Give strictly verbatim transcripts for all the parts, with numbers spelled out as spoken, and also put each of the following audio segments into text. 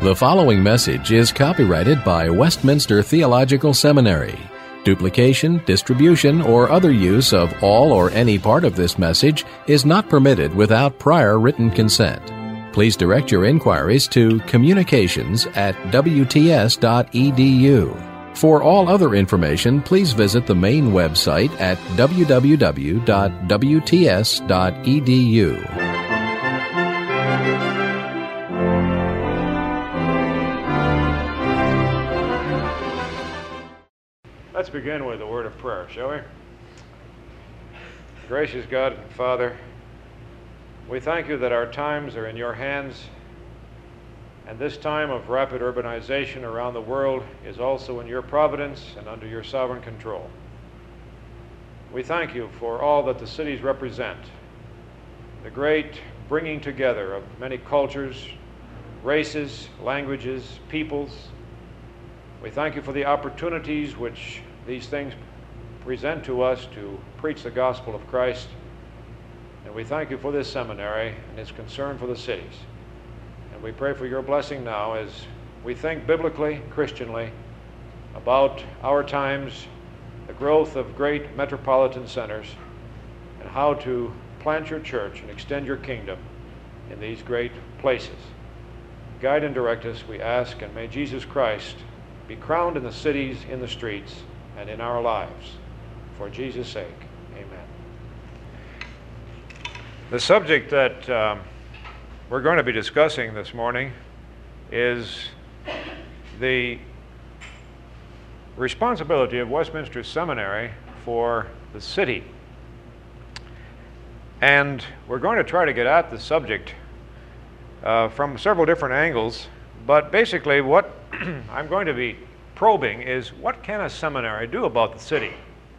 The following message is copyrighted by Westminster Theological Seminary. Duplication, distribution, or other use of all or any part of this message is not permitted without prior written consent. Please direct your inquiries to communications at w t s dot e d u. For all other information, please visit the main website at w w w dot w t s dot e d u. Let's begin with a word of prayer, shall we? Gracious God and Father, we thank you that our times are in your hands, and this time of rapid urbanization around the world is also in your providence and under your sovereign control. We thank you for all that the cities represent, the great bringing together of many cultures, races, languages, peoples. We thank you for the opportunities which these things present to us to preach the gospel of Christ. And we thank you for this seminary and its concern for the cities. And we pray for your blessing now as we think biblically, Christianly, about our times, the growth of great metropolitan centers, and how to plant your church and extend your kingdom in these great places. Guide and direct us, we ask, and may Jesus Christ be crowned in the cities, in the streets, and in our lives. For Jesus' sake, amen. The subject that um, we're going to be discussing this morning is the responsibility of Westminster Seminary for the city. And we're going to try to get at the subject uh, from several different angles, but basically what I'm going to be probing is, what can a seminary do about the city?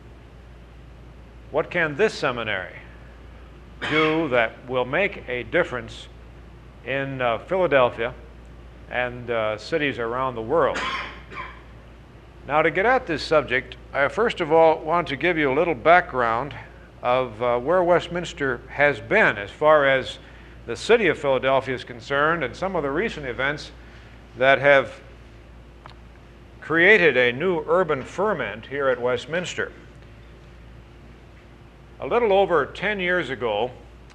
What can this seminary do that will make a difference in uh, Philadelphia and uh, cities around the world? Now, to get at this subject, I first of all want to give you a little background of uh, where Westminster has been as far as the city of Philadelphia is concerned, and some of the recent events that have created a new urban ferment here at Westminster. A little over ten years ago,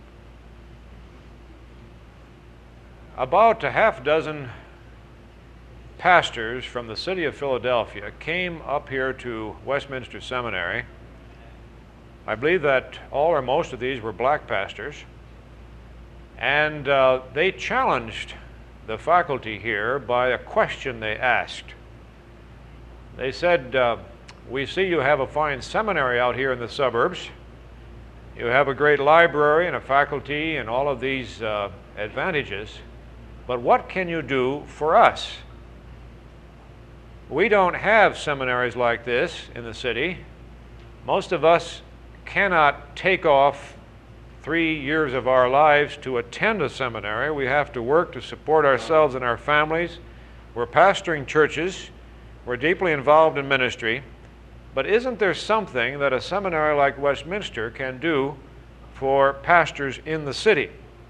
about a half dozen pastors from the city of Philadelphia came up here to Westminster Seminary. I believe that all or most of these were black pastors, and uh, they challenged the faculty here by a question they asked. They said, uh, we see you have a fine seminary out here in the suburbs. You have a great library and a faculty and all of these uh, advantages, but what can you do for us? We don't have seminaries like this in the city. Most of us cannot take off three years of our lives to attend a seminary. We have to work to support ourselves and our families. We're pastoring churches. We're deeply involved in ministry. But isn't there something that a seminary like Westminster can do for pastors in the city?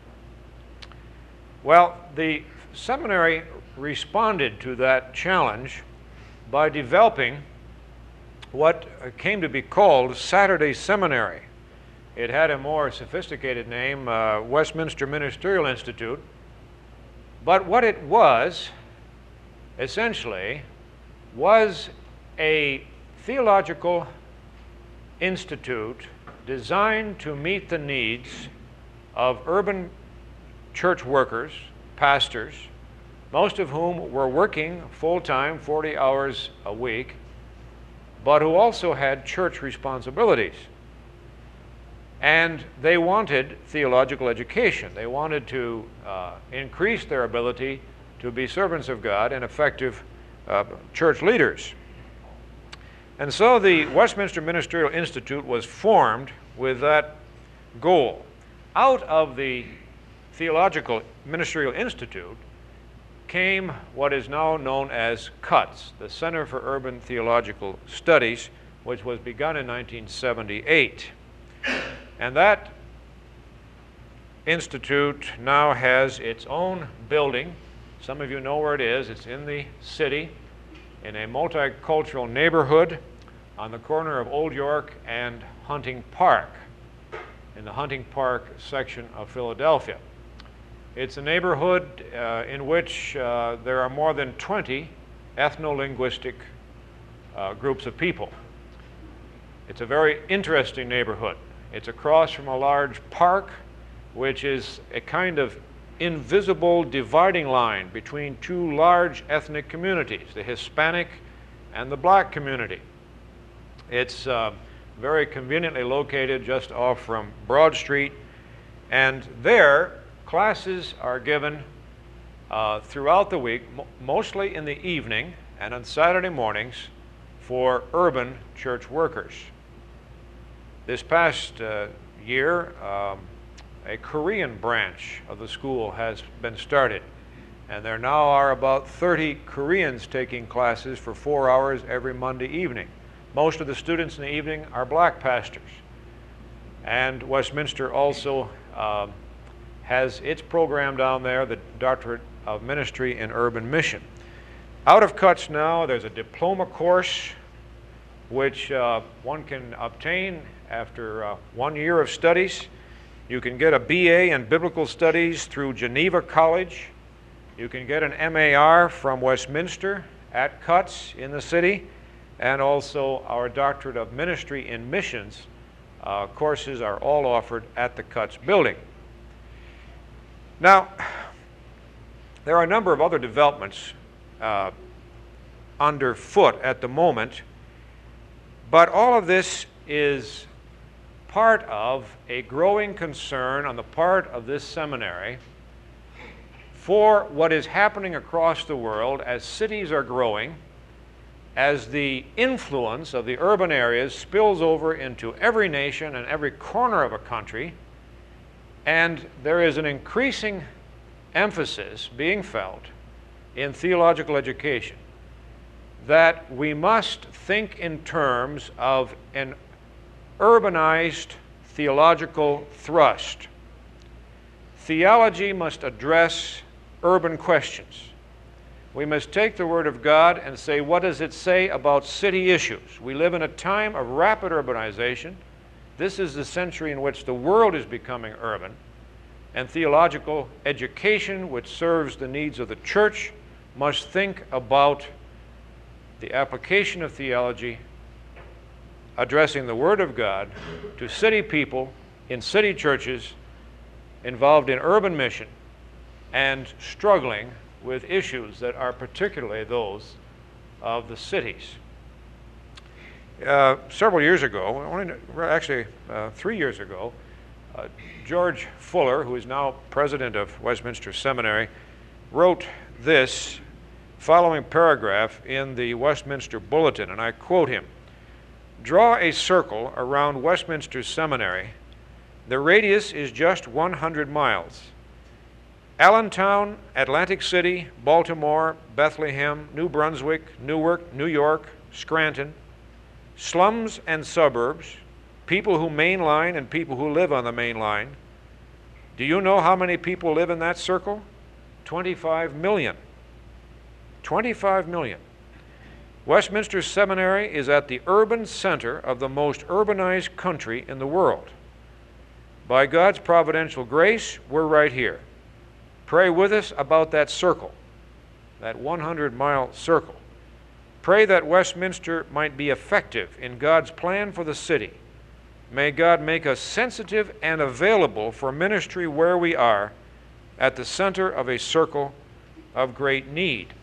Well, the seminary responded to that challenge by developing what came to be called Saturday Seminary. It had a more sophisticated name, uh, Westminster Ministerial Institute. But what it was, essentially, was a theological institute designed to meet the needs of urban church workers, pastors, most of whom were working full-time, forty hours a week, but who also had church responsibilities. And they wanted theological education. They wanted to uh, increase their ability to be servants of God and effective uh, church leaders. And so the Westminster Ministerial Institute was formed with that goal. Out of the Theological Ministerial Institute came what is now known as CUTS, the Center for Urban Theological Studies, which was begun in nineteen seventy-eight. And that institute now has its own building Some of you know where it is. It's in the city, in a multicultural neighborhood on the corner of Old York and Hunting Park, in the Hunting Park section of Philadelphia. It's a neighborhood uh, in which uh, there are more than twenty ethno-linguistic uh, groups of people. It's a very interesting neighborhood. It's across from a large park, which is a kind of invisible dividing line between two large ethnic communities, the Hispanic and the black community. It's uh, very conveniently located just off from Broad Street, and there classes are given uh, throughout the week, mo mostly in the evening and on Saturday mornings, for urban church workers. This past uh, year, um, a Korean branch of the school has been started, and there now are about thirty Koreans taking classes for four hours every Monday evening. Most of the students in the evening are black pastors. And Westminster also um, has its program down there, the Doctorate of Ministry in Urban Mission. Out of Cuts now, there's a diploma course which uh, one can obtain after uh, one year of studies. You can get a B A in Biblical Studies through Geneva College. You can get an M A R from Westminster at Cuts in the city, and also our Doctorate of Ministry in Missions uh, courses are all offered at the Cuts building. Now, there are a number of other developments uh, underfoot at the moment, but all of this is part of a growing concern on the part of this seminary for what is happening across the world as cities are growing, as the influence of the urban areas spills over into every nation and every corner of a country, and there is an increasing emphasis being felt in theological education that we must think in terms of an urbanized theological thrust. Theology must address urban questions. We must take the Word of God and say, what does it say about city issues? We live in a time of rapid urbanization. This is the century in which the world is becoming urban, and theological education, which serves the needs of the church, must think about the application of theology, addressing the Word of God to city people in city churches involved in urban mission and struggling with issues that are particularly those of the cities. Uh, several years ago, only, actually uh, three years ago, uh, George Fuller, who is now president of Westminster Seminary, wrote this following paragraph in the Westminster Bulletin, and I quote him: "Draw a circle around Westminster Seminary. The radius is just one hundred miles. Allentown, Atlantic City, Baltimore, Bethlehem, New Brunswick, Newark, New York, Scranton, slums and suburbs, people who mainline and people who live on the main line. Do you know how many people live in that circle? twenty-five million. twenty-five million. Westminster Seminary is at the urban center of the most urbanized country in the world. By God's providential grace, we're right here. Pray with us about that circle, that one hundred mile circle. Pray that Westminster might be effective in God's plan for the city. May God make us sensitive and available for ministry where we are, at the center of a circle of great need."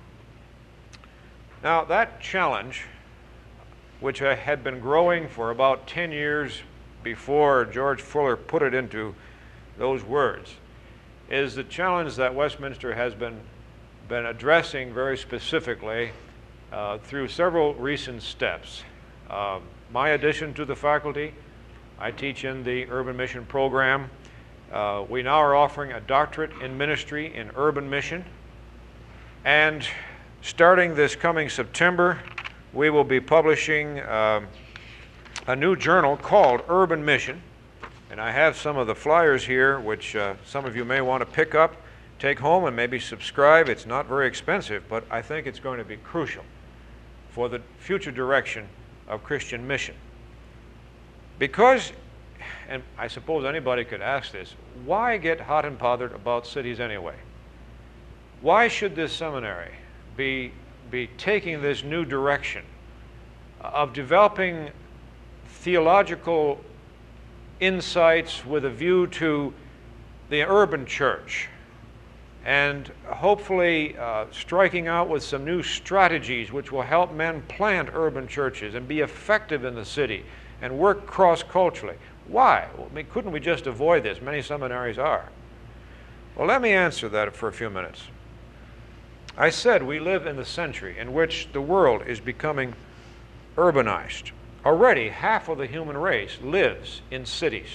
Now, that challenge, which had been growing for about ten years before George Fuller put it into those words, is the challenge that Westminster has been, been addressing very specifically uh, through several recent steps. Uh, my addition to the faculty, I teach in the Urban Mission program. Uh, we now are offering a doctorate in ministry in urban mission, and starting this coming September, we will be publishing um, a new journal called Urban Mission. And I have some of the flyers here, which uh, some of you may want to pick up take home and maybe subscribe. It's not very expensive, but I think it's going to be crucial for the future direction of Christian mission. Because, and I suppose anybody could ask this, why get hot and bothered about cities anyway? Why should this seminary be, be taking this new direction of developing theological insights with a view to the urban church, and hopefully uh, striking out with some new strategies which will help men plant urban churches and be effective in the city and work cross-culturally? Why? I mean, couldn't we just avoid this? Many seminaries are. Well, let me answer that for a few minutes. I said we live in the century in which the world is becoming urbanized. Already, half of the human race lives in cities.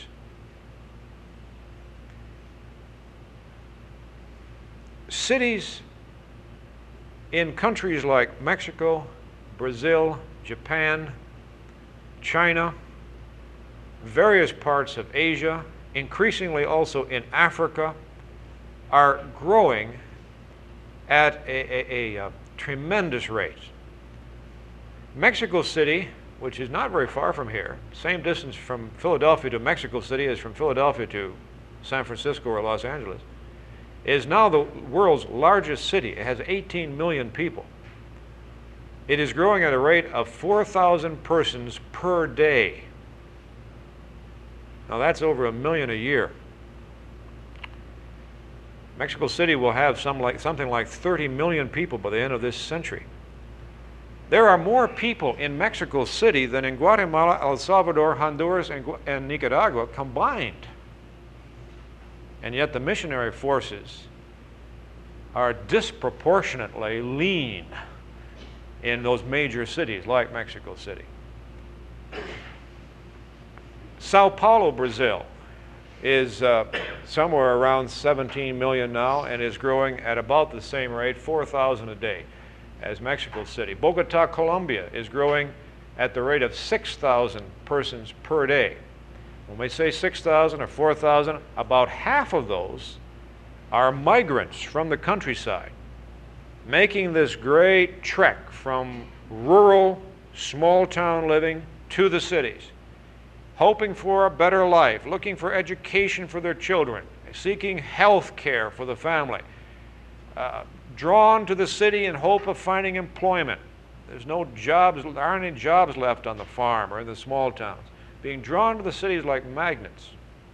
Cities in countries like Mexico, Brazil, Japan, China, various parts of Asia, increasingly also in Africa, are growing at a, a, a, a tremendous rate. Mexico City, which is not very far from here, same distance from Philadelphia to Mexico City as from Philadelphia to San Francisco or Los Angeles, is now the world's largest city. It has eighteen million people. It is growing at a rate of four thousand persons per day. Now that's over a million a year. Mexico City will have some like, something like thirty million people by the end of this century. There are more people in Mexico City than in Guatemala, El Salvador, Honduras, and, and Nicaragua combined. And yet the missionary forces are disproportionately lean in those major cities like Mexico City. Sao Paulo, Brazil, is uh, somewhere around seventeen million now and is growing at about the same rate, four thousand a day, as Mexico City. Bogota, Colombia is growing at the rate of six thousand persons per day. When we say six thousand or four thousand, about half of those are migrants from the countryside, making this great trek from rural, small-town living to the cities, hoping for a better life, looking for education for their children, seeking health care for the family, uh, drawn to the city in hope of finding employment. There's no jobs, there aren't any jobs left on the farm or in the small towns. Being drawn to the cities like magnets.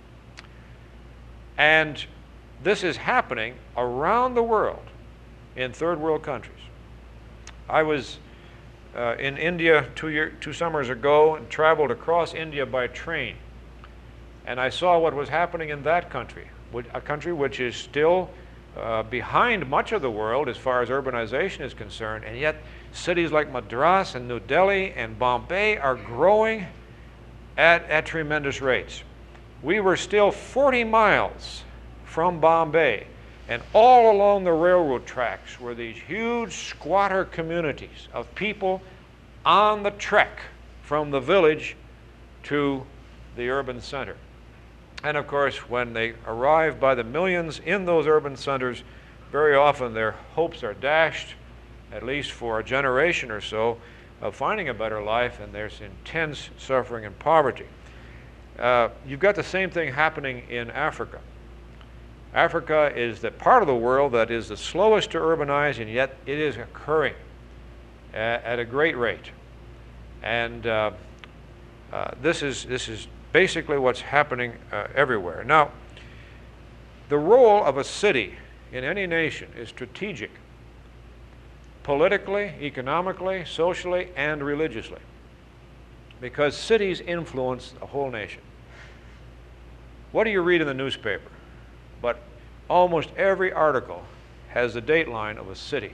And this is happening around the world in third world countries. I was uh, in India two, year, two summers ago and traveled across India by train. And I saw what was happening in that country, a country which is still uh, behind much of the world as far as urbanization is concerned, and yet cities like Madras and New Delhi and Bombay are growing At, at tremendous rates. We were still forty miles from Bombay, and all along the railroad tracks were these huge squatter communities of people on the trek from the village to the urban center. And of course, when they arrive by the millions in those urban centers, very often their hopes are dashed, at least for a generation or so, of finding a better life, and there's intense suffering and poverty. Uh, you've got the same thing happening in Africa. Africa is the part of the world that is the slowest to urbanize, and yet it is occurring at, at a great rate. And uh, uh, this is, this is basically what's happening uh, everywhere. Now, the role of a city in any nation is strategic, politically, economically, socially, and religiously, because cities influence the whole nation. What do you read in the newspaper? But almost every article has the dateline of a city.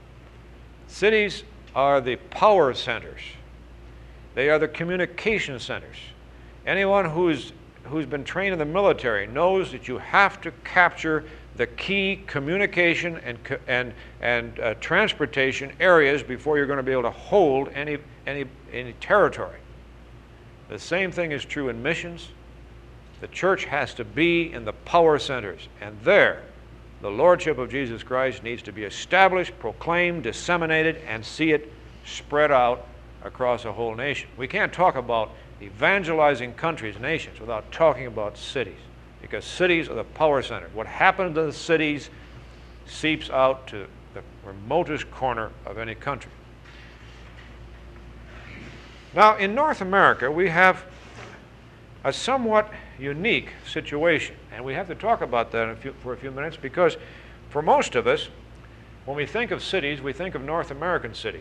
Cities are the power centers. They are the communication centers. Anyone who's, who's been trained in the military knows that you have to capture the key communication and, and, and uh, transportation areas before you're going to be able to hold any, any, any territory. The same thing is true in missions. The church has to be in the power centers, and there The lordship of Jesus Christ needs to be established, proclaimed, disseminated, and see it spread out across a whole nation. We can't talk about evangelizing countries, nations, without talking about cities, because cities are the power center. What happens in the cities seeps out to the remotest corner of any country. Now, in North America, we have a somewhat unique situation, and we have to talk about that in a few, for a few minutes, because for most of us, when we think of cities, we think of North American cities.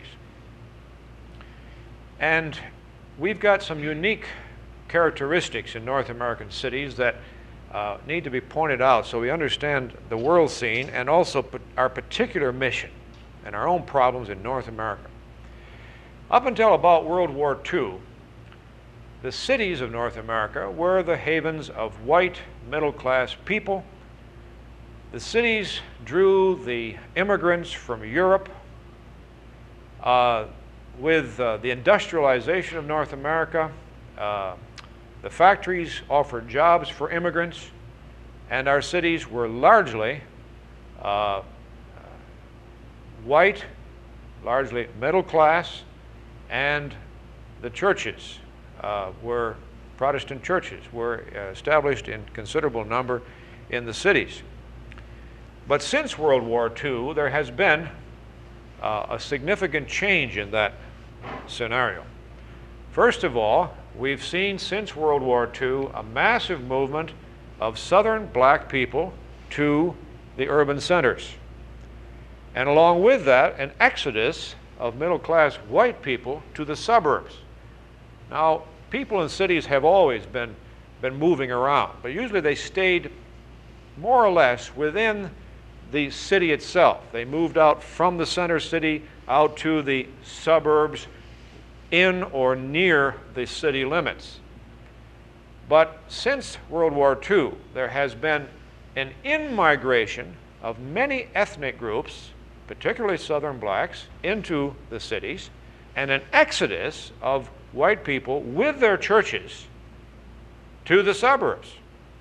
And we've got some unique characteristics in North American cities that uh, need to be pointed out so we understand the world scene and also our particular mission and our own problems in North America. Up until about World War Two, the cities of North America were the havens of white middle-class people. The cities drew the immigrants from Europe. Uh, with uh, the industrialization of North America, uh, the factories offered jobs for immigrants, and our cities were largely uh, white, largely middle class, and the churches uh, were, Protestant churches were established in considerable number in the cities. But since World War Two, there has been uh, a significant change in that scenario. First of all, we've seen since World War Two a massive movement of southern black people to the urban centers. And along with that, an exodus of middle-class white people to the suburbs. Now, people in cities have always been, been moving around, but usually they stayed more or less within the city itself. They moved out from the center city out to the suburbs in or near the city limits. But since World War Two, there has been an in-migration of many ethnic groups, particularly Southern blacks, into the cities, and an exodus of white people with their churches to the suburbs.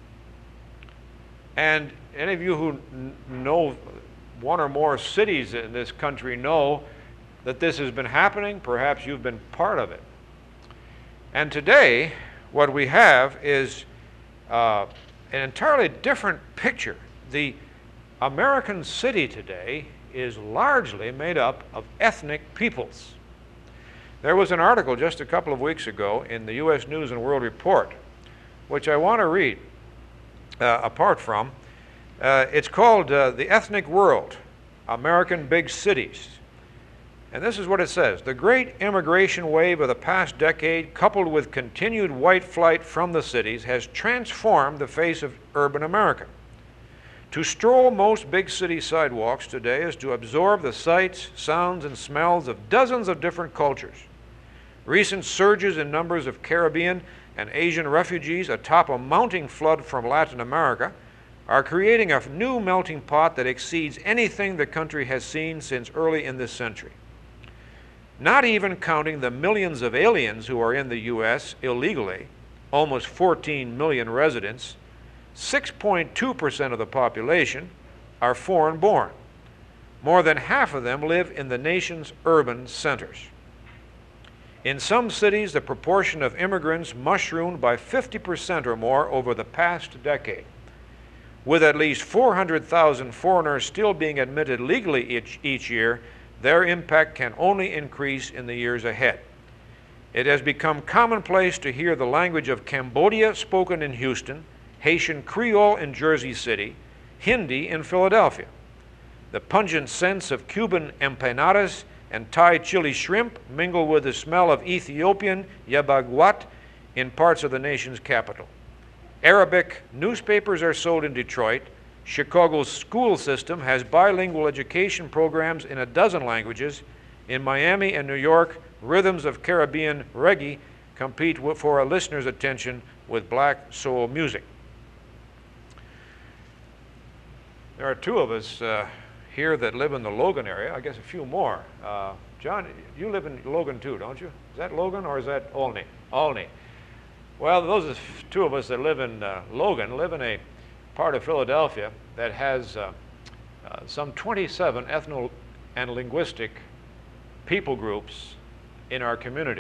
And any of you who know one or more cities in this country know that this has been happening. Perhaps you've been part of it. And today, what we have is uh, an entirely different picture. The American city today is largely made up of ethnic peoples. There was an article just a couple of weeks ago in the U S News and World Report, which I want to read uh, apart from. Uh, it's called uh, The Ethnic World, American Big Cities. And this is what it says. The great immigration wave of the past decade, coupled with continued white flight from the cities, has transformed the face of urban America. To stroll most big city sidewalks today is to absorb the sights, sounds, and smells of dozens of different cultures. Recent surges in numbers of Caribbean and Asian refugees atop a mounting flood from Latin America are creating a new melting pot that exceeds anything the country has seen since early in this century. Not even counting the millions of aliens who are in the U S illegally, almost fourteen million residents, six point two percent of the population are foreign-born. More than half of them live in the nation's urban centers. In some cities, the proportion of immigrants mushroomed by fifty percent or more over the past decade. With at least four hundred thousand foreigners still being admitted legally each, each year, their impact can only increase in the years ahead. It has become commonplace to hear the language of Cambodia spoken in Houston, Haitian Creole in Jersey City, Hindi in Philadelphia. The pungent scents of Cuban empanadas and Thai chili shrimp mingle with the smell of Ethiopian yabaguat in parts of the nation's capital. Arabic newspapers are sold in Detroit. Chicago's school system has bilingual education programs in a dozen languages. In Miami and New York, rhythms of Caribbean reggae compete for a listener's attention with black soul music. There are two of us uh, here that live in the Logan area, I guess a few more. Uh, John, you live in Logan too, don't you? Is that Logan or is that Olney? Olney. Well, those are two of us that live in uh, Logan, live in a part of Philadelphia that has uh, uh, some twenty-seven ethno and linguistic people groups in our community.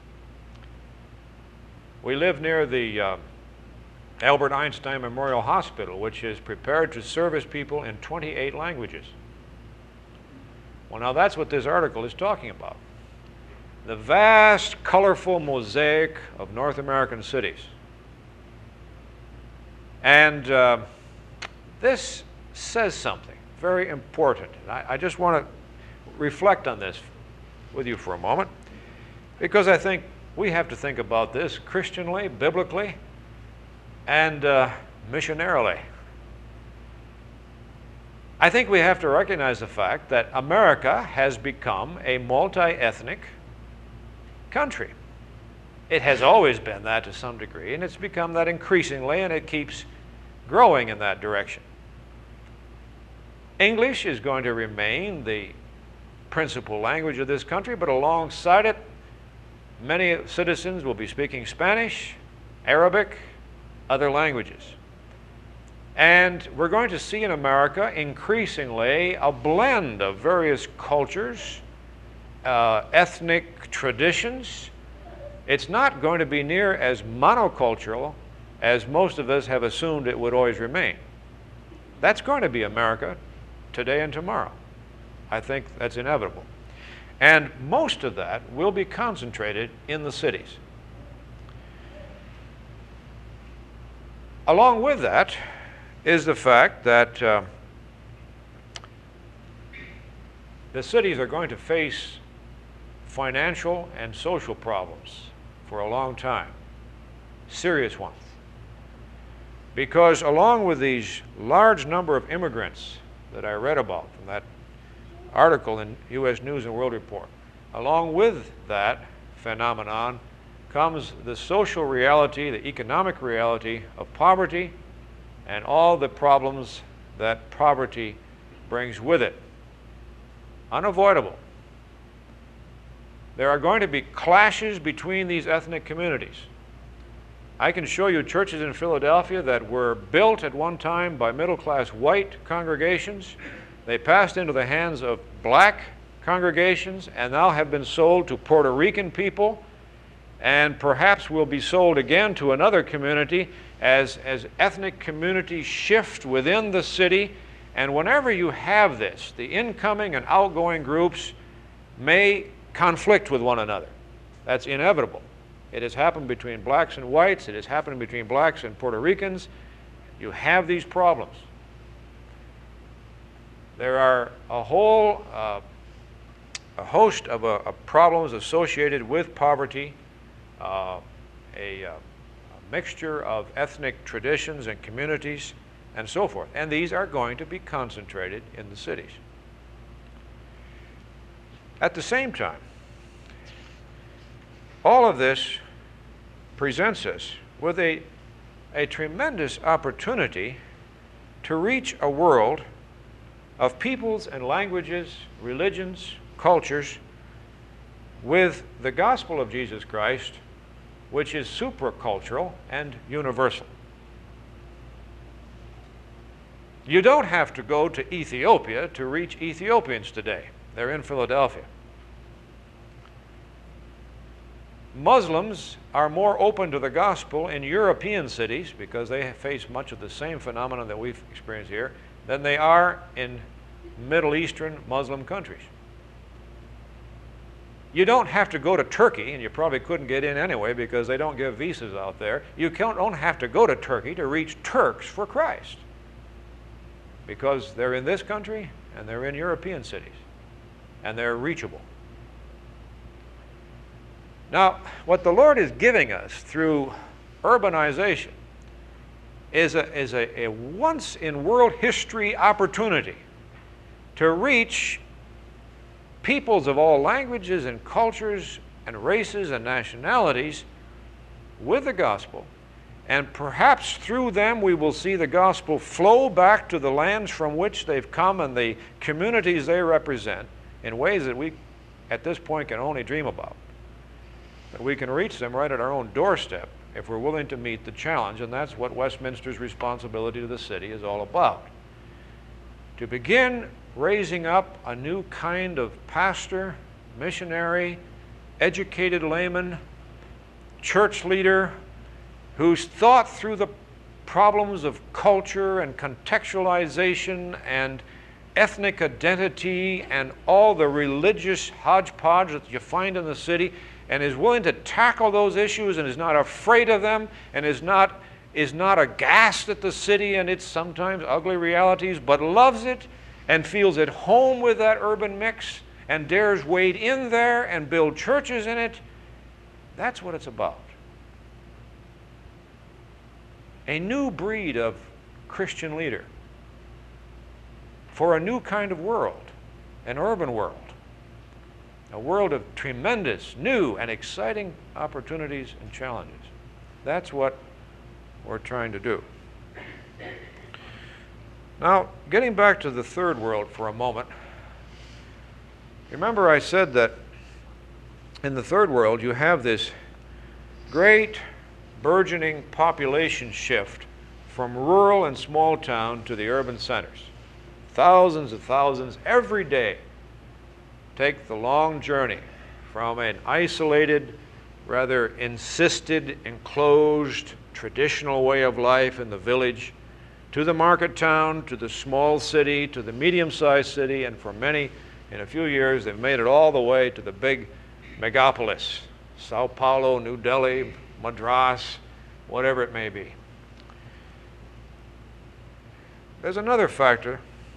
We live near the uh, Albert Einstein Memorial Hospital, which is prepared to service people in twenty-eight languages. Well, now that's what this article is talking about. The vast, colorful mosaic of North American cities. And uh, this says something very important. I, I just want to reflect on this with you for a moment, because I think we have to think about this Christianly, biblically, and uh, missionarily. I think we have to recognize the fact that America has become a multi-ethnic country. It has always been that to some degree, and it's become that increasingly, and it keeps growing in that direction. English is going to remain the principal language of this country, but alongside it, many citizens will be speaking Spanish, Arabic, other languages. And we're going to see in America increasingly a blend of various cultures, uh, ethnic traditions. It's not going to be near as monocultural as most of us have assumed it would always remain. That's going to be America today and tomorrow. I think that's inevitable. And most of that will be concentrated in the cities. Along with that is the fact that uh, the cities are going to face financial and social problems for a long time, serious ones. Because along with these large number of immigrants that I read about from that article in U S News and World Report, along with that phenomenon comes the social reality, the economic reality of poverty and all the problems that poverty brings with it. Unavoidable. There are going to be clashes between these ethnic communities. I can show you churches in Philadelphia that were built at one time by middle-class white congregations. They passed into the hands of black congregations and now have been sold to Puerto Rican people, and perhaps will be sold again to another community as, as ethnic communities shift within the city. And whenever you have this, the incoming and outgoing groups may conflict with one another. That's inevitable. It has happened between blacks and whites. It has happened between blacks and Puerto Ricans. You have these problems. There are a whole uh, a host of, uh, of problems associated with poverty, uh, a, uh, a mixture of ethnic traditions and communities, and so forth. And these are going to be concentrated in the cities. At the same time, all of this presents us with a, a tremendous opportunity to reach a world of peoples and languages, religions, cultures, with the gospel of Jesus Christ, which is supracultural and universal. You don't have to go to Ethiopia to reach Ethiopians today. They're in Philadelphia. Muslims are more open to the gospel in European cities, because they face much of the same phenomenon that we've experienced here, than they are in Middle Eastern Muslim countries. You don't have to go to Turkey, and you probably couldn't get in anyway because they don't give visas out there. You don't have to go to Turkey to reach Turks for Christ, because they're in this country and they're in European cities and they're reachable. Now, what the Lord is giving us through urbanization is a, is a, a once in world history opportunity to reach peoples of all languages and cultures and races and nationalities with the gospel. And perhaps through them we will see the gospel flow back to the lands from which they've come and the communities they represent in ways that we at this point can only dream about. But we can reach them right at our own doorstep if we're willing to meet the challenge, and that's what Westminster's responsibility to the city is all about. to begin raising up a new kind of pastor, missionary, educated layman, church leader, who's thought through the problems of culture and contextualization and ethnic identity and all the religious hodgepodge that you find in the city, and is willing to tackle those issues and is not afraid of them and is not, is not aghast at the city and its sometimes ugly realities, but loves it and feels at home with that urban mix and dares wade in there and build churches in it. That's what it's about. A new breed of Christian leader for a new kind of world, an urban world, a world of tremendous, new, and exciting opportunities and challenges. That's what we're trying to do. Now, getting back to the third world for a moment, remember I said that in the third world you have this great burgeoning population shift from rural and small town to the urban centers. Thousands and thousands every day take the long journey from an isolated, rather insisted, enclosed, traditional way of life in the village to the market town, to the small city, to the medium-sized city, and for many, in a few years, they've made it all the way to the big megapolis, Sao Paulo, New Delhi, Madras, whatever it may be. There's another factor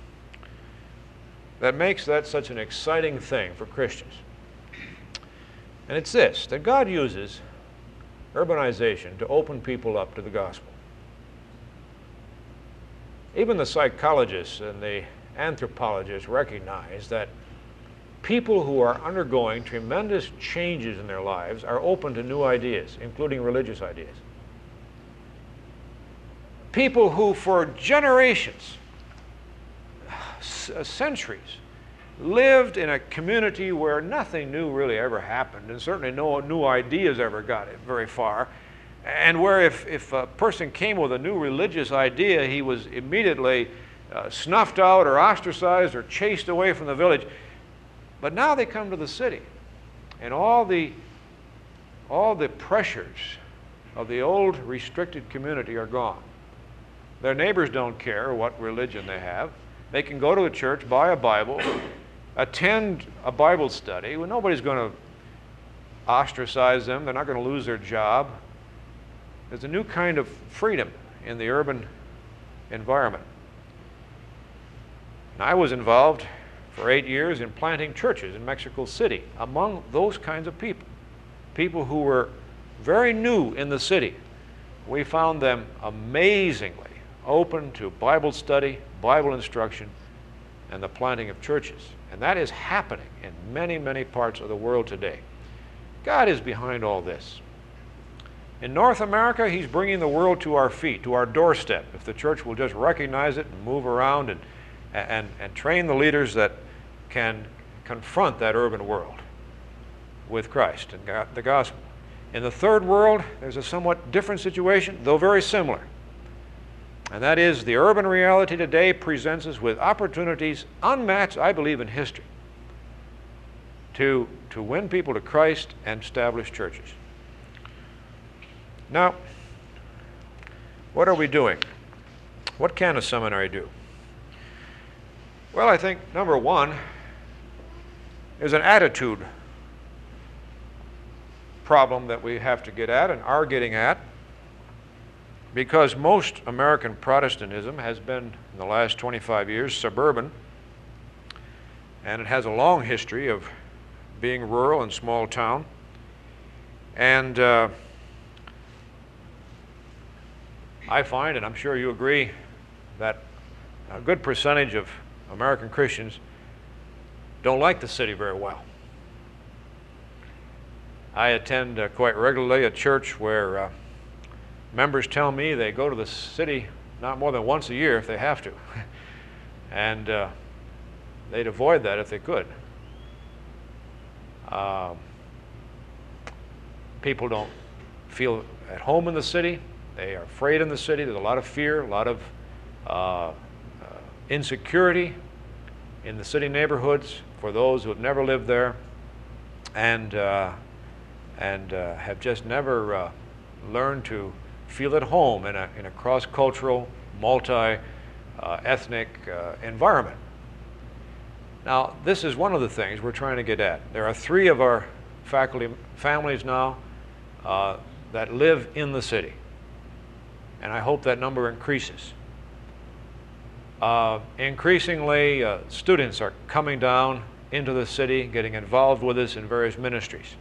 that makes that such an exciting thing for Christians. And it's this, that God uses urbanization to open people up to the gospel. Even the psychologists and the anthropologists recognize that people who are undergoing tremendous changes in their lives are open to new ideas, including religious ideas. People who for generations, centuries, lived in a community where nothing new really ever happened, and certainly no new ideas ever got it very far, and where if, if a person came with a new religious idea, he was immediately uh, snuffed out or ostracized or chased away from the village. But now they come to the city, and all the, all the pressures of the old restricted community are gone. Their neighbors don't care what religion they have. They can go to a church, buy a Bible, attend a Bible study. Well, nobody's going to ostracize them. They're not going to lose their job. There's a new kind of freedom in the urban environment. And I was involved for eight years in planting churches in Mexico City among those kinds of people, people who were very new in the city. We found them amazingly open to Bible study, Bible instruction, and the planting of churches. And that is happening in many, many parts of the world today. God is behind all this. In North America, He's bringing the world to our feet, to our doorstep, if the church will just recognize it and move around and, and, and train the leaders that can confront that urban world with Christ and the gospel. In the third world, there's a somewhat different situation, though very similar. And that is, the urban reality today presents us with opportunities unmatched, I believe, in history to, to win people to Christ and establish churches. Now, what are we doing? What can a seminary do? Well, I think, number one, is an attitude problem that we have to get at and are getting at, because most American Protestantism has been, in the last twenty-five years, suburban, and it has a long history of being rural and small town. And uh, I find, and I'm sure you agree, that a good percentage of American Christians don't like the city very well. I attend uh, quite regularly a church where uh, members tell me they go to the city not more than once a year if they have to. And uh, they'd avoid that if they could. Um, people don't feel at home in the city. They are afraid in the city. There's a lot of fear, a lot of uh, uh, insecurity in the city neighborhoods for those who have never lived there and, uh, and uh, have just never uh, learned to feel at home in a, in a cross-cultural, multi-ethnic uh, uh, environment. Now, this is one of the things we're trying to get at. There are three of our faculty families now uh, that live in the city, and I hope that number increases. Uh, increasingly, uh, students are coming down into the city, getting involved with us in various ministries.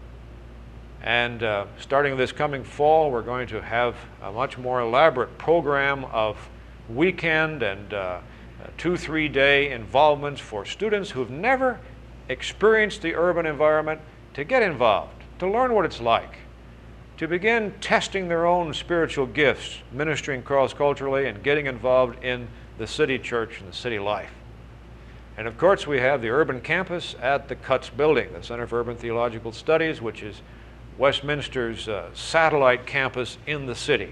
And uh, starting this coming fall, we're going to have a much more elaborate program of weekend and uh, two, three-day involvements for students who've never experienced the urban environment to get involved, to learn what it's like, to begin testing their own spiritual gifts, ministering cross-culturally and getting involved in the city church and the city life. And of course, we have the urban campus at the Cutts Building, the Center for Urban Theological Studies, which is Westminster's uh, satellite campus in the city.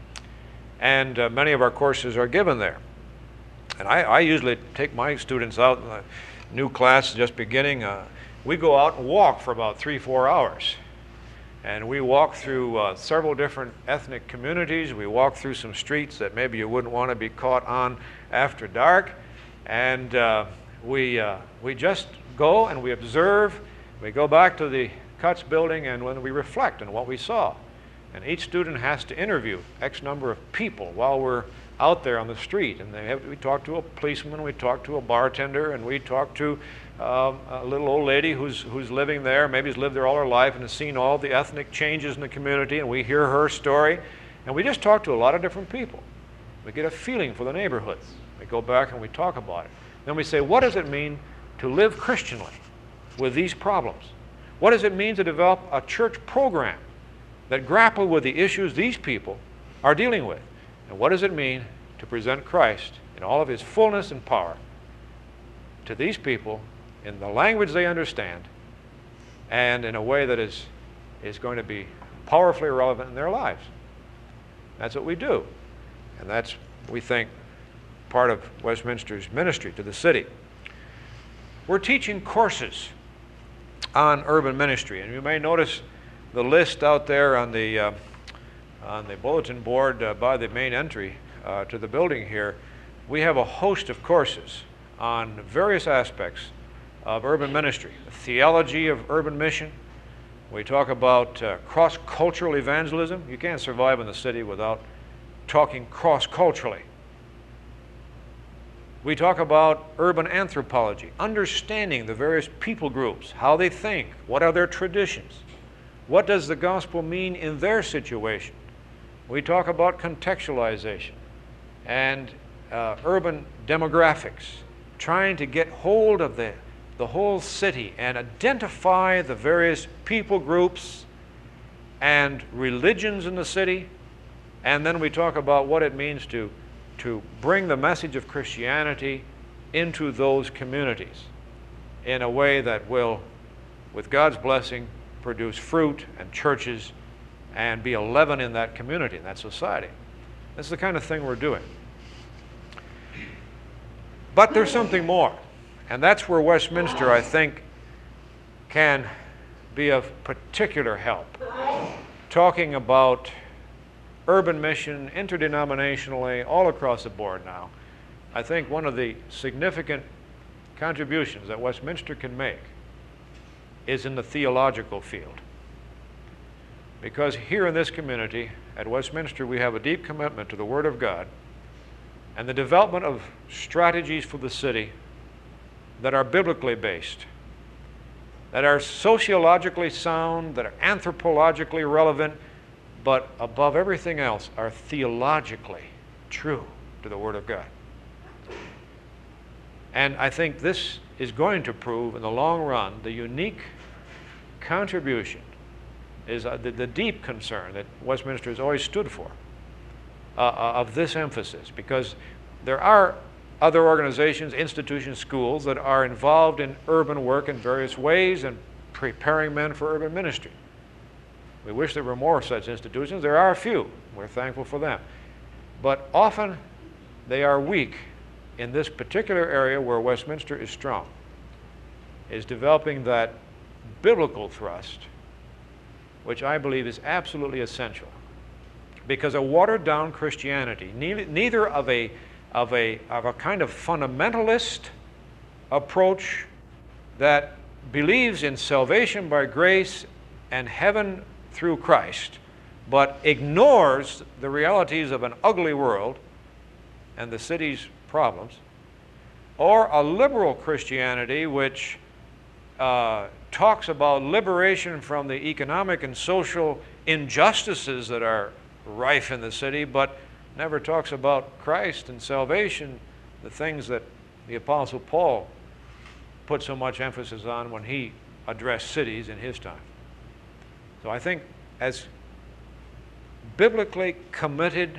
And uh, many of our courses are given there. And I, I usually take my students out in the new class just beginning. Uh, we go out and walk for about three, four hours. And we walk through uh, several different ethnic communities. We walk through some streets that maybe you wouldn't want to be caught on after dark. And uh, we, uh, we just go and we observe. We go back to the Cutts Building and when we reflect on what we saw. And each student has to interview X number of people while we're out there on the street. And they have, we talk to a policeman, we talk to a bartender, and we talk to um, a little old lady who's, who's living there, maybe has lived there all her life and has seen all the ethnic changes in the community, and we hear her story. And we just talk to a lot of different people. We get a feeling for the neighborhoods. We go back and we talk about it. Then we say, what does it mean to live Christianly with these problems? What does it mean to develop a church program that grapple with the issues these people are dealing with? And what does it mean to present Christ in all of his fullness and power to these people in the language they understand and in a way that is, is going to be powerfully relevant in their lives? That's what we do. And that's, we think, part of Westminster's ministry to the city. We're teaching courses on urban ministry, and you may notice the list out there on the uh, on the bulletin board uh, by the main entry uh, to the building here. We have a host of courses on various aspects of urban ministry. The theology of urban mission. We talk about uh, cross-cultural evangelism. You can't survive in the city without talking cross-culturally. We talk about urban anthropology, understanding the various people groups, how they think, what are their traditions, what does the gospel mean in their situation. We talk about contextualization and uh, urban demographics, trying to get hold of the, the whole city and identify the various people groups and religions in the city. And then we talk about what it means to to bring the message of Christianity into those communities in a way that will, with God's blessing, produce fruit and churches and be a leaven in that community, in that society. This is the kind of thing we're doing. But there's something more, and that's where Westminster, I think, can be of particular help. Talking about urban mission, interdenominationally, all across the board now. I think one of the significant contributions that Westminster can make is in the theological field. Because here in this community, at Westminster, we have a deep commitment to the Word of God and the development of strategies for the city that are biblically based, that are sociologically sound, that are anthropologically relevant, but above everything else are theologically true to the Word of God. And I think this is going to prove in the long run the unique contribution, is uh, the, the deep concern that Westminster has always stood for uh, uh, of this emphasis, because there are other organizations, institutions, schools that are involved in urban work in various ways and preparing men for urban ministry. We wish there were more such institutions. There are a few. We're thankful for them. But often they are weak in this particular area where Westminster is strong, is developing that biblical thrust, which I believe is absolutely essential. Because a watered-down Christianity, neither, neither of, a, of, a, of a kind of fundamentalist approach that believes in salvation by grace and heaven through Christ, but ignores the realities of an ugly world and the city's problems, or a liberal Christianity which uh, talks about liberation from the economic and social injustices that are rife in the city, but never talks about Christ and salvation, the things that the Apostle Paul put so much emphasis on when he addressed cities in his time. So I think as biblically committed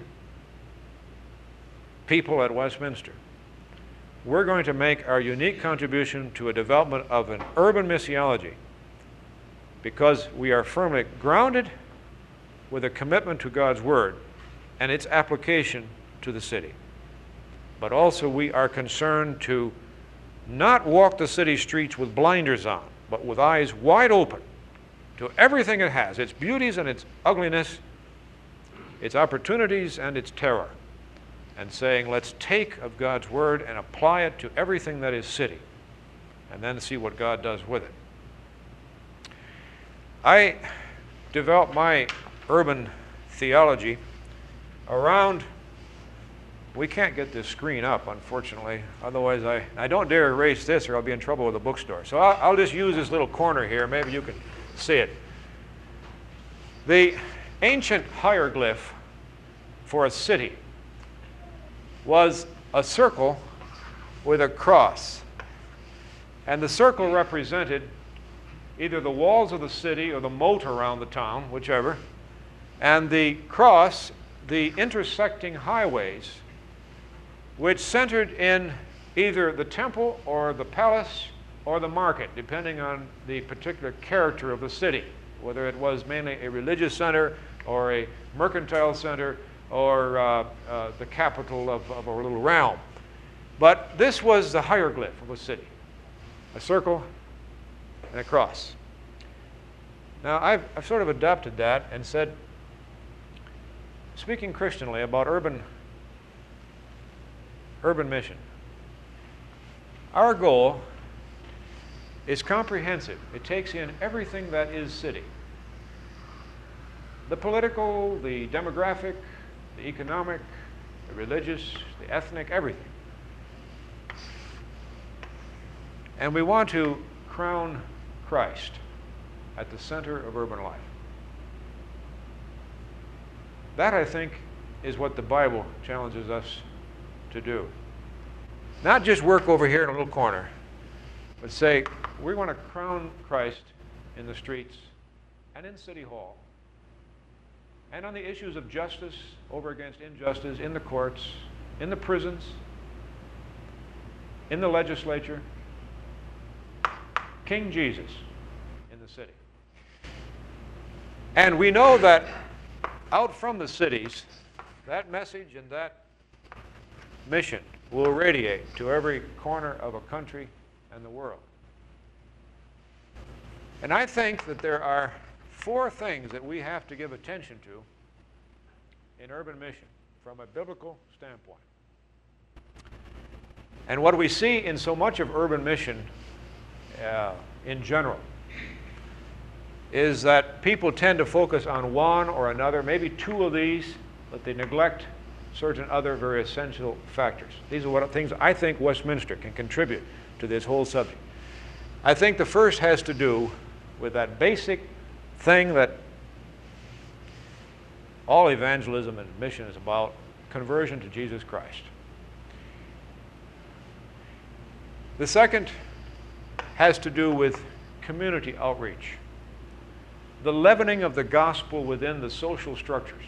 people at Westminster, we're going to make our unique contribution to a development of an urban missiology because we are firmly grounded with a commitment to God's Word and its application to the city. But also we are concerned to not walk the city streets with blinders on, but with eyes wide open to everything it has, its beauties and its ugliness, its opportunities and its terror, and saying, let's take of God's Word and apply it to everything that is city, and then see what God does with it. I developed my urban theology around, we can't get this screen up, unfortunately, otherwise I, I don't dare erase this or I'll be in trouble with the bookstore. So I'll, I'll just use this little corner here, maybe you can see it. The ancient hieroglyph for a city was a circle with a cross. And the circle represented either the walls of the city or the moat around the town, whichever, and the cross, the intersecting highways, which centered in either the temple or the palace or the market, depending on the particular character of the city, whether it was mainly a religious center or a mercantile center or uh, uh, the capital of, of a little realm. But this was the hieroglyph of a city, a circle and a cross. Now, I've, I've sort of adopted that and said, speaking Christianly about urban, urban mission, our goal is comprehensive. It takes in everything that is city. The political, the demographic, the economic, the religious, the ethnic, everything. And we want to crown Christ at the center of urban life. That, I think, is what the Bible challenges us to do. Not just work over here in a little corner, but say, we want to crown Christ in the streets and in City Hall, and on the issues of justice over against injustice in the courts, in the prisons, in the legislature, King Jesus in the city. And we know that out from the cities, that message and that mission will radiate to every corner of a country and the world. And I think that there are four things that we have to give attention to in urban mission from a biblical standpoint. And what we see in so much of urban mission uh, in general is that people tend to focus on one or another, maybe two of these, but they neglect certain other very essential factors. These are what things I think Westminster can contribute to this whole subject. I think the first has to do with that basic thing that all evangelism and mission is about, conversion to Jesus Christ. The second has to do with community outreach, the leavening of the gospel within the social structures.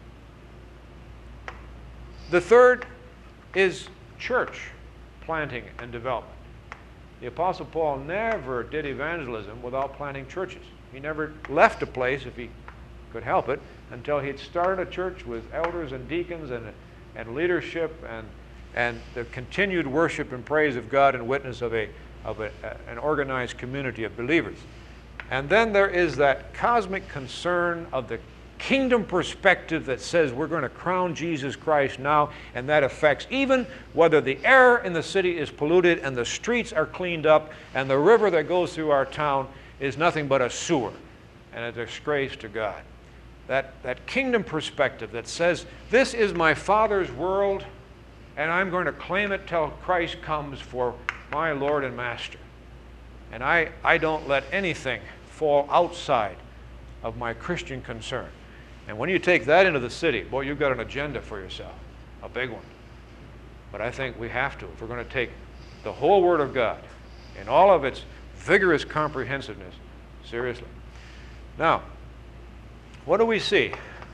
The third is church planting and development. The Apostle Paul never did evangelism without planting churches. He never left a place, if he could help it, until he'd started a church with elders and deacons and, and leadership and, and the continued worship and praise of God and witness of, a, of a, an organized community of believers. And then there is that cosmic concern of the kingdom perspective that says we're going to crown Jesus Christ now, and that affects even whether the air in the city is polluted and the streets are cleaned up and the river that goes through our town is nothing but a sewer and a disgrace to God. That, that kingdom perspective that says, this is my Father's world, and I'm going to claim it till Christ comes for my Lord and Master. And I, I don't let anything fall outside of my Christian concern. And when you take that into the city, boy, you've got an agenda for yourself, a big one. But I think we have to, if we're going to take the whole Word of God in all of its vigorous comprehensiveness seriously. Now, what do we see?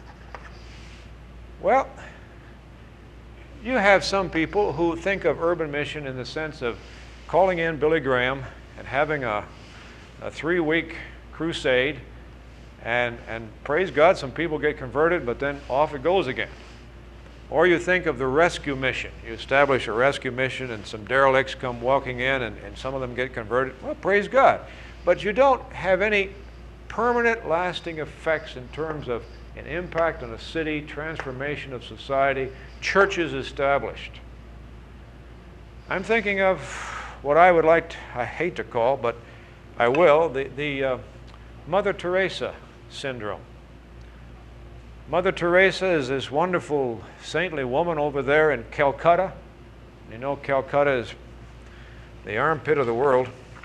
Well, you have some people who think of urban mission in the sense of calling in Billy Graham and having a, a three-week crusade, and, and praise God, some people get converted, but then off it goes again. Or you think of the rescue mission. You establish a rescue mission and some derelicts come walking in and, and some of them get converted. Well, praise God. But you don't have any permanent, lasting effects in terms of an impact on a city, transformation of society, churches established. I'm thinking of what I would like to, I hate to call, but I will, the, the uh, Mother Teresa syndrome. Mother Teresa is this wonderful saintly woman over there in Calcutta. You know, Calcutta is the armpit of the world.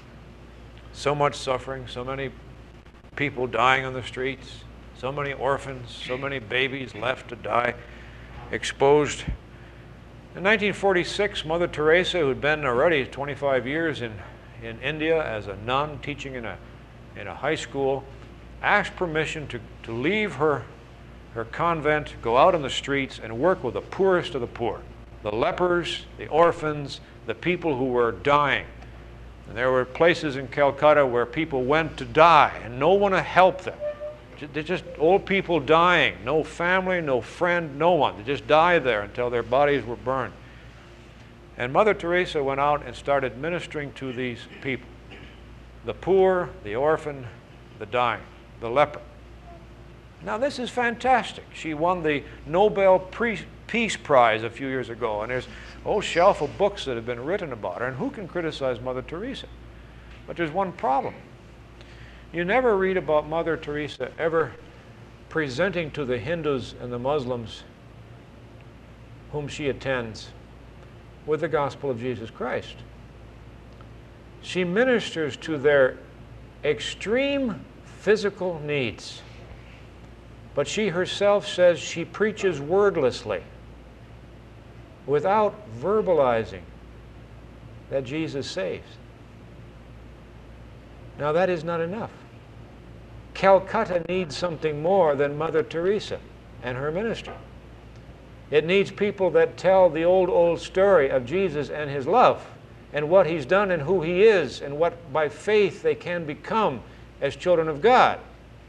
So much suffering, so many people dying on the streets, so many orphans, so many babies left to die, exposed. In nineteen forty-six, Mother Teresa, who had been already twenty-five years in, in India as a nun teaching in a, in a high school, asked permission to, to leave her, her convent, go out on the streets and work with the poorest of the poor, the lepers, the orphans, the people who were dying. And there were places in Calcutta where people went to die and no one to help them. They're just old people dying, no family, no friend, no one. They just died there until their bodies were burned. And Mother Teresa went out and started ministering to these people, the poor, the orphan, the dying, the leper. Now this is fantastic. She won the Nobel Peace Prize a few years ago, and there's a whole shelf of books that have been written about her, and who can criticize Mother Teresa? But there's one problem. You never read about Mother Teresa ever presenting to the Hindus and the Muslims whom she attends with the gospel of Jesus Christ. She ministers to their extreme physical needs, but she herself says she preaches wordlessly without verbalizing that Jesus saves. Now that is not enough. Calcutta needs something more than Mother Teresa and her ministry. It needs people that tell the old, old story of Jesus and his love and what he's done and who he is and what by faith they can become as children of God.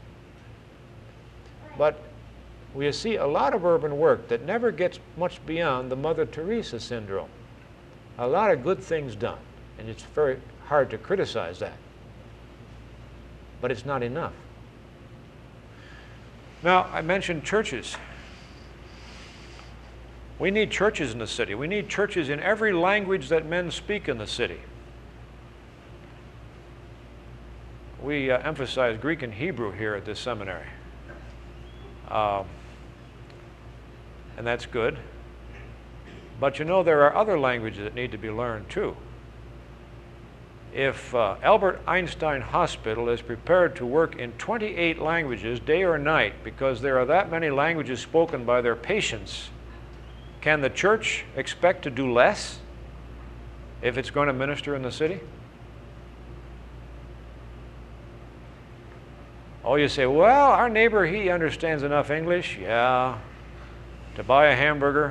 But we see a lot of urban work that never gets much beyond the Mother Teresa syndrome. A lot of good things done, and it's very hard to criticize that. But it's not enough. Now, I mentioned churches. We need churches in the city. We need churches in every language that men speak in the city. We uh, emphasize Greek and Hebrew here at this seminary. Um, and that's good. But you know, there are other languages that need to be learned too. If uh, Albert Einstein Hospital is prepared to work in twenty-eight languages day or night because there are that many languages spoken by their patients, can the church expect to do less if it's going to minister in the city? Oh, you say, well, our neighbor, he understands enough English, yeah, to buy a hamburger,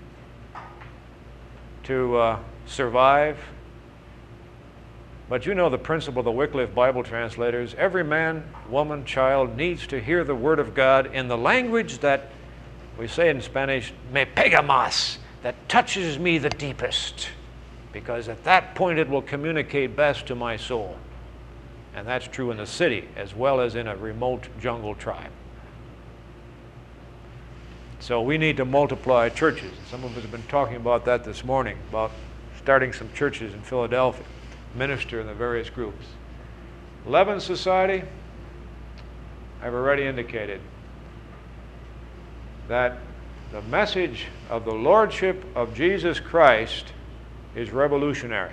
to uh, survive. But you know the principle of the Wycliffe Bible translators. Every man, woman, child needs to hear the Word of God in the language that we say in Spanish, me pega más, that touches me the deepest, because at that point it will communicate best to my soul. And that's true in the city as well as in a remote jungle tribe. So we need to multiply churches. Some of us have been talking about that this morning, about starting some churches in Philadelphia, minister in the various groups. Leaven Society, I've already indicated that the message of the Lordship of Jesus Christ is revolutionary.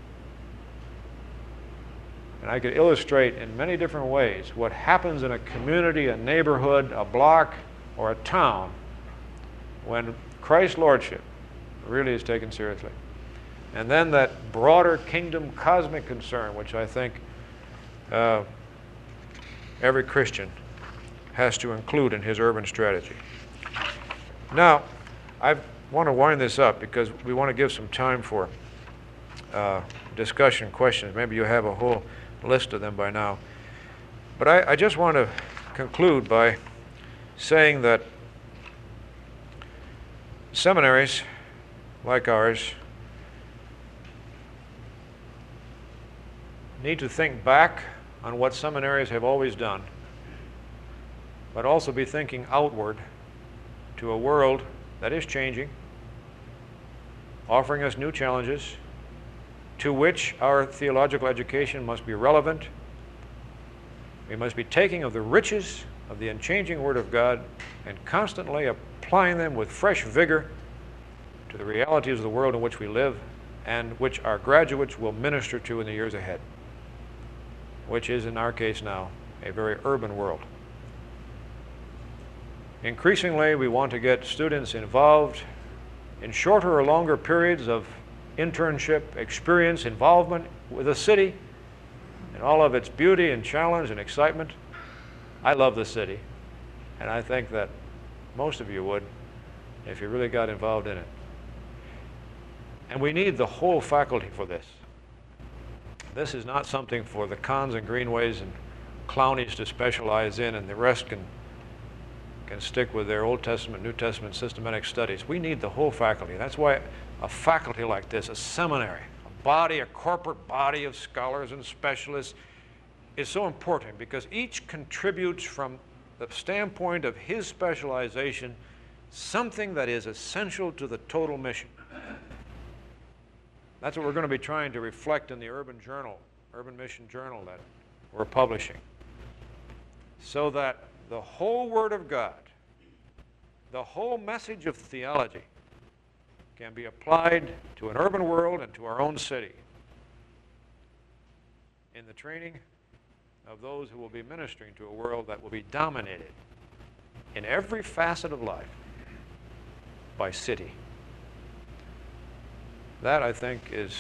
And I could illustrate in many different ways what happens in a community, a neighborhood, a block, or a town when Christ's Lordship really is taken seriously. And then that broader kingdom cosmic concern, which I think uh, every Christian has to include in his urban strategy. Now, I want to wind this up because we want to give some time for uh, discussion, questions. Maybe you have a whole list of them by now. But I, I just want to conclude by saying that seminaries like ours need to think back on what seminaries have always done, but also be thinking outward to a world that is changing, offering us new challenges, to which our theological education must be relevant. We must be taking of the riches of the unchanging Word of God and constantly applying them with fresh vigor to the realities of the world in which we live and which our graduates will minister to in the years ahead, which is, in our case now, a very urban world. Increasingly, we want to get students involved in shorter or longer periods of internship, experience, involvement with the city and all of its beauty and challenge and excitement. I love the city, and I think that most of you would if you really got involved in it. And we need the whole faculty for this. This is not something for the Cons and Greenways and Clownies to specialize in, and the rest can can stick with their Old Testament, New Testament systematic studies. We need the whole faculty. That's why a faculty like this, a seminary, a body, a corporate body of scholars and specialists is so important, because each contributes from the standpoint of his specialization something that is essential to the total mission. That's what we're going to be trying to reflect in the Urban Journal, Urban Mission Journal that we're publishing, so that the whole Word of God, the whole message of theology, can be applied to an urban world and to our own city in the training of those who will be ministering to a world that will be dominated in every facet of life by city. That, I think, is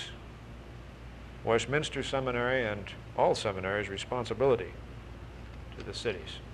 Westminster Seminary and all seminaries' responsibility to the cities.